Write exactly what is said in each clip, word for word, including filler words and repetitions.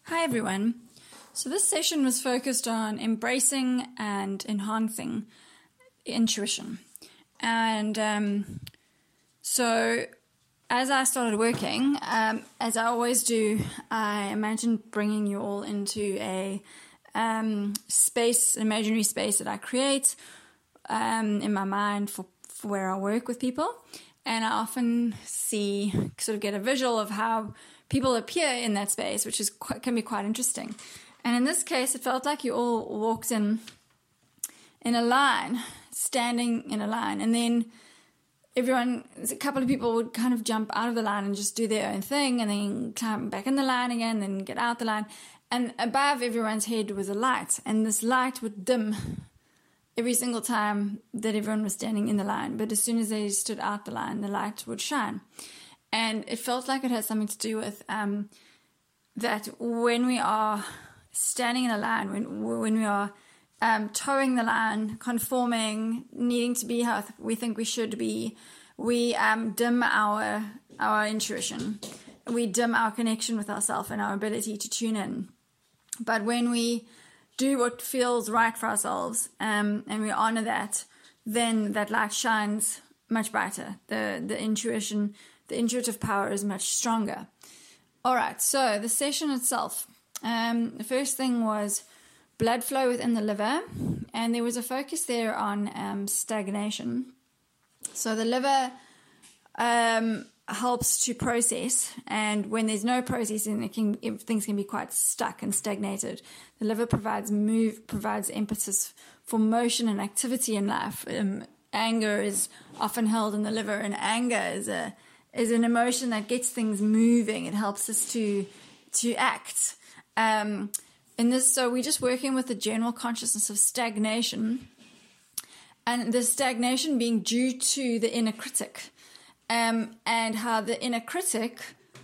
Hi everyone. So this session was focused on embracing and enhancing intuition. And um, so as I started working, um, as I always do, I imagined bringing you all into a um, space, an imaginary space that I create um, in my mind for, for where I work with people. And I often see, sort of get a visual of how people appear in that space, which is quite, can be quite interesting. And in this case, it felt like you all walked in in a line, standing in a line, and then everyone, a couple of people would kind of jump out of the line and just do their own thing, and then climb back in the line again, then get out the line. And above everyone's head was a light, and this light would dim every single time that everyone was standing in the line. But as soon as they stood out the line, the light would shine. And it felt like it had something to do with um, that when we are standing in a line, when when we are um, towing the line, conforming, needing to be how we think we should be, we um, dim our our intuition. We dim our connection with ourselves and our ability to tune in. But when we do what feels right for ourselves um, and we honor that, then that light shines much brighter. The the intuition. The intuitive power is much stronger. All right, so the session itself. Um, the first thing was blood flow within the liver, and there was a focus there on um, stagnation. So the liver um, helps to process, and when there's no processing, it can, things can be quite stuck and stagnated. The liver provides move, provides impetus for motion and activity in life. Um, anger is often held in the liver, and anger is a is an emotion that gets things moving. It helps us to to act. Um, in this, so we're just working with the general consciousness of stagnation, and the stagnation being due to the inner critic, um, and how the inner critic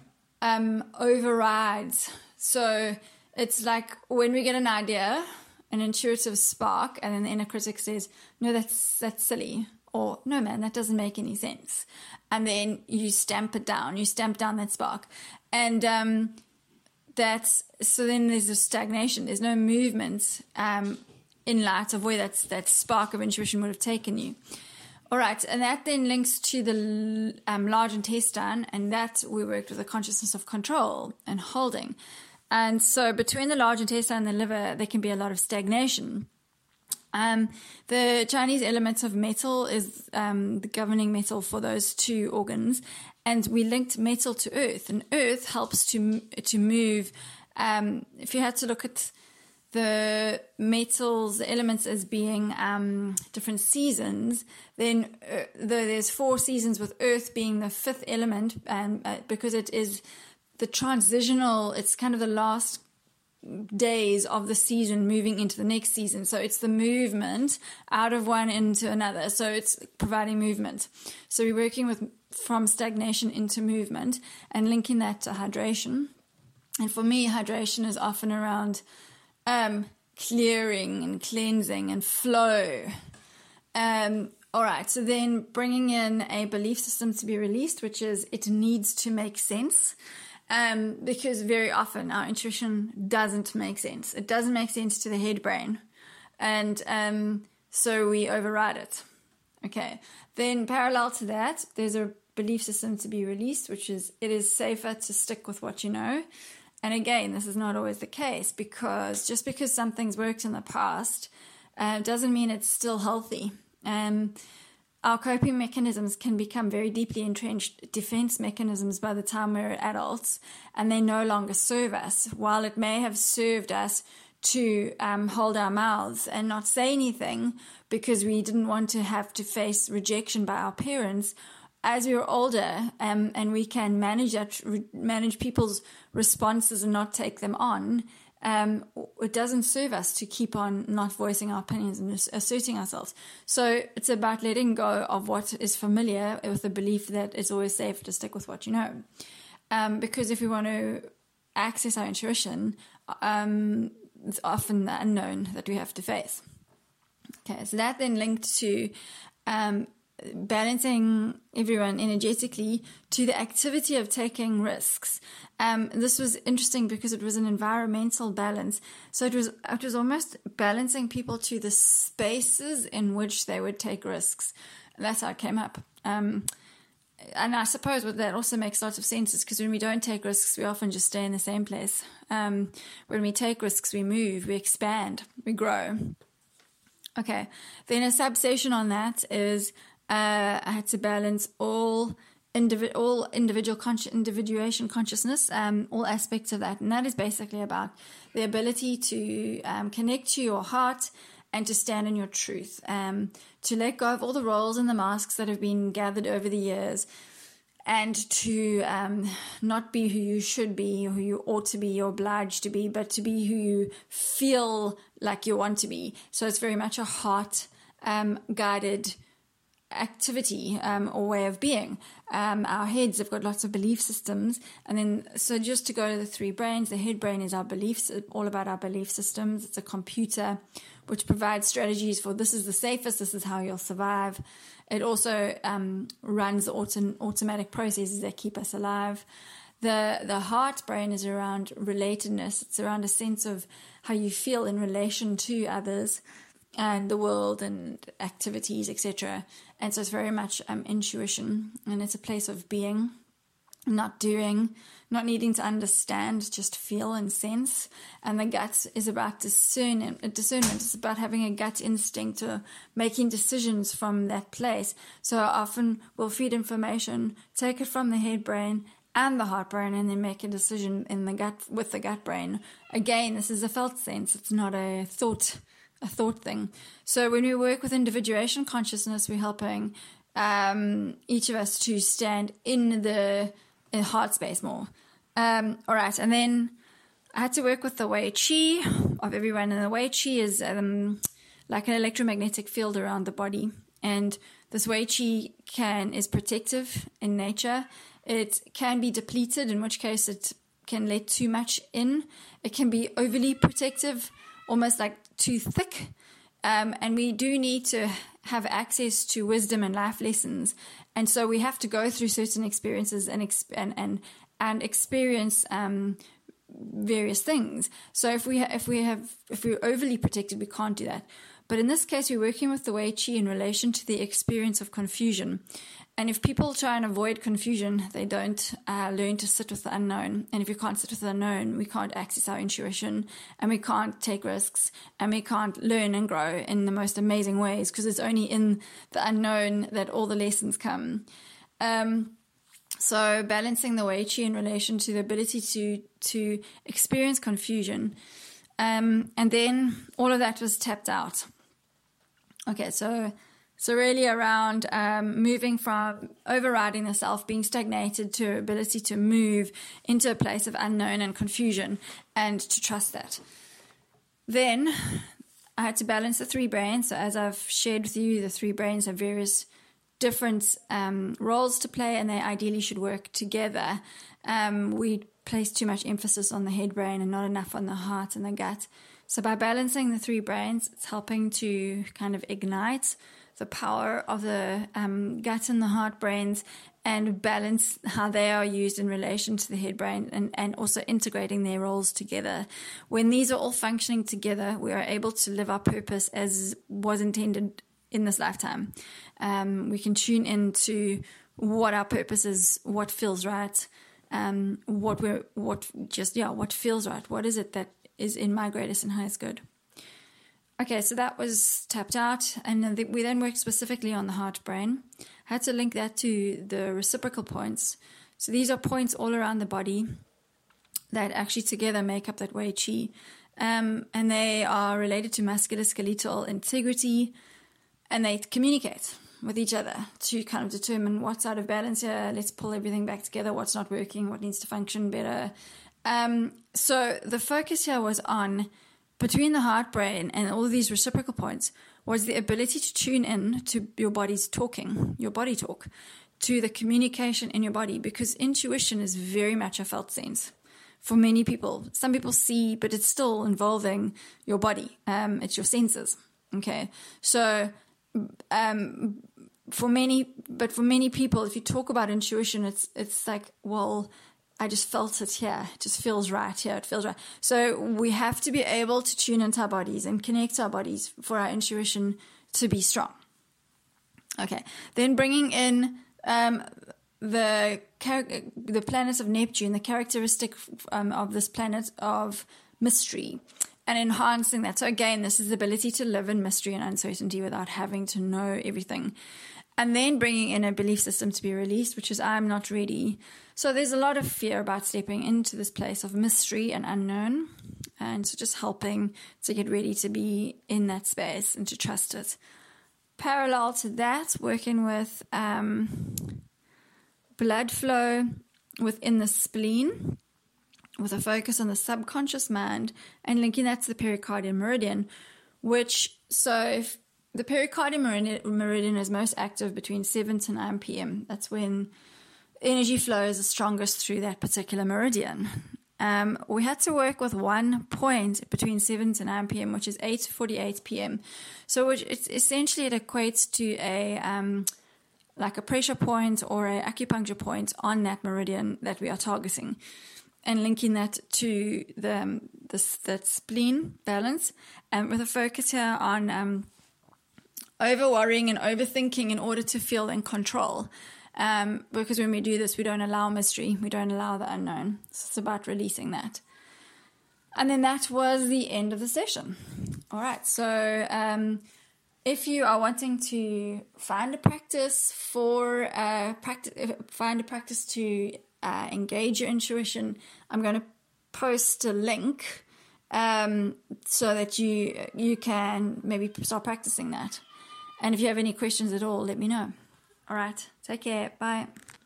um, overrides. So it's like when we get an idea, an intuitive spark, and then the inner critic says, "No, that's that's silly." Or, no, man, that doesn't make any sense. And then you stamp it down. You stamp down that spark. And um, that's, so then there's a stagnation. There's no movement um, in light of where that's, that spark of intuition would have taken you. All right, and that then links to the um, large intestine, and that we worked with the consciousness of control and holding. And so between the large intestine and the liver, there can be a lot of stagnation. Um, the Chinese element of metal is um, the governing metal for those two organs, and we linked metal to earth, and earth helps to to move. Um, if you had to look at the metals, the elements as being um, different seasons, then uh, the, there's four seasons, with earth being the fifth element, and uh, because it is the transitional, it's kind of the last days of the season moving into the next season. So it's the movement out of one into another. So it's providing movement. So we're working with from stagnation into movement and linking that to hydration. And for me, hydration is often around um, clearing and cleansing and flow. Um, all right. So then bringing in a belief system to be released, which is it needs to make sense. Um, because very often our intuition doesn't make sense. It doesn't make sense to the head brain. And um, so we override it. Okay. Then parallel to that, there's a belief system to be released, which is it is safer to stick with what you know. And again, this is not always the case, because just because something's worked in the past uh, doesn't mean it's still healthy. Um, Our coping mechanisms can become very deeply entrenched defense mechanisms by the time we're adults, and they no longer serve us. While it may have served us to um, hold our mouths and not say anything because we didn't want to have to face rejection by our parents, as we're older um, and we can manage that, manage people's responses and not take them on, Um, it doesn't serve us to keep on not voicing our opinions and asserting ourselves. So it's about letting go of what is familiar with the belief that it's always safe to stick with what you know. Um, because if we want to access our intuition, um, it's often the unknown that we have to face. Okay, so that then linked to um, balancing everyone energetically to the activity of taking risks. Um, this was interesting because it was an environmental balance. So it was it was almost balancing people to the spaces in which they would take risks. That's how it came up. Um, and I suppose what that also makes lots of sense is because when we don't take risks, we often just stay in the same place. Um, when we take risks, we move, we expand, we grow. Okay, then a subsession on that is uh, I had to balance all indivi- all individual con- individuation consciousness, um, all aspects of that. And that is basically about the ability to um, connect to your heart and to stand in your truth, um, to let go of all the roles and the masks that have been gathered over the years, and to um, not be who you should be, who you ought to be, you're obliged to be, but to be who you feel like you want to be. So it's very much a heart um, guided activity um, or way of being. Um, our heads have got lots of belief systems. And then, so just to go to the three brains, the head brain is our beliefs, all about our belief systems. It's a computer which provides strategies for this is the safest, this is how you'll survive. It also um, runs the auto- automatic processes that keep us alive. The the heart brain is around relatedness. It's around a sense of how you feel in relation to others and the world and activities, et cetera. And so it's very much um, intuition, and it's a place of being, not doing, not needing to understand, just feel and sense. And the gut is about discern, discernment. It's about having a gut instinct or making decisions from that place. So often we'll feed information, take it from the head brain and the heart brain, and then make a decision in the gut with the gut brain. Again, this is a felt sense. It's not a thought, a thought thing. So when we work with individuation consciousness, we're helping um, each of us to stand in the in heart space more. Um, all right, and then I had to work with the Wei Qi of everyone, and the Wei Qi is um, like an electromagnetic field around the body, and this Wei Qi can is protective in nature. It can be depleted, in which case it can let too much in. It can be overly protective, almost like too thick. Um, and we do need to have access to wisdom and life lessons. And so we have to go through certain experiences and exp- and, and, and experience um, various things. So if we ha- if we have if we're overly protected, we can't do that. But in this case, we're working with the Wei Qi in relation to the experience of confusion. And if people try and avoid confusion, they don't uh, learn to sit with the unknown. And if you can't sit with the unknown, we can't access our intuition, and we can't take risks, and we can't learn and grow in the most amazing ways, because it's only in the unknown that all the lessons come. Um, so balancing the Wei Qi in relation to the ability to, to experience confusion. Um, and then all of that was tapped out. Okay, so... So really around um, moving from overriding the self, being stagnated, to ability to move into a place of unknown and confusion, and to trust that. Then I had to balance the three brains. So as I've shared with you, the three brains have various different um, roles to play, and they ideally should work together. Um, we place too much emphasis on the head brain and not enough on the heart and the gut. So by balancing the three brains, it's helping to kind of ignite the power of the um, gut and the heart brains, and balance how they are used in relation to the head brain, and, and also integrating their roles together. When these are all functioning together, we are able to live our purpose as was intended in this lifetime. Um, we can tune into what our purpose is, what feels right, um, what we're, what just, yeah, what feels right. What is it that is in my greatest and highest good? Okay, so that was tapped out, and we then worked specifically on the heart brain. I had to link that to the reciprocal points. So these are points all around the body that actually together make up that Wei Qi. Um, and they are related to musculoskeletal integrity, and they communicate with each other to kind of determine what's out of balance here. Let's pull everything back together, what's not working, what needs to function better. Um, so the focus here was on, between the heart brain and all of these reciprocal points, was the ability to tune in to your body's talking, your body talk, to the communication in your body, because intuition is very much a felt sense for many people. Some people see, but it's still involving your body. Um, it's your senses. Okay. So, um, for many, but for many people, if you talk about intuition, it's it's like, well, I just felt it here. It just feels right here. It feels right. So we have to be able to tune into our bodies and connect our bodies for our intuition to be strong. Okay. Then bringing in um, the the planet of Neptune, the characteristic um, of this planet of mystery, and enhancing that. So again, this is the ability to live in mystery and uncertainty without having to know everything. And then bringing in a belief system to be released, which is I'm not ready. So there's a lot of fear about stepping into this place of mystery and unknown. And so just helping to get ready to be in that space and to trust it. Parallel to that, working with um, blood flow within the spleen, with a focus on the subconscious mind and linking that to the pericardial meridian, which, so if the pericardial meridian is most active between seven to nine p.m. That's when energy flow is the strongest through that particular meridian. Um, we had to work with one point between seven to nine p.m., which is eight forty-eight p.m. So which it's essentially it equates to a um, like a pressure point or a acupuncture point on that meridian that we are targeting, and linking that to the um, this that spleen balance, and with a focus here on um, over worrying and overthinking in order to feel in control. Um, because when we do this, we don't allow mystery, we don't allow the unknown. So it's about releasing that. And then that was the end of the session. All right. So um, if you are wanting to find a practice for uh, practice, find a practice to uh, engage your intuition, I'm going to post a link um, so that you you can maybe start practicing that. And if you have any questions at all, let me know. All right. Take care. Bye.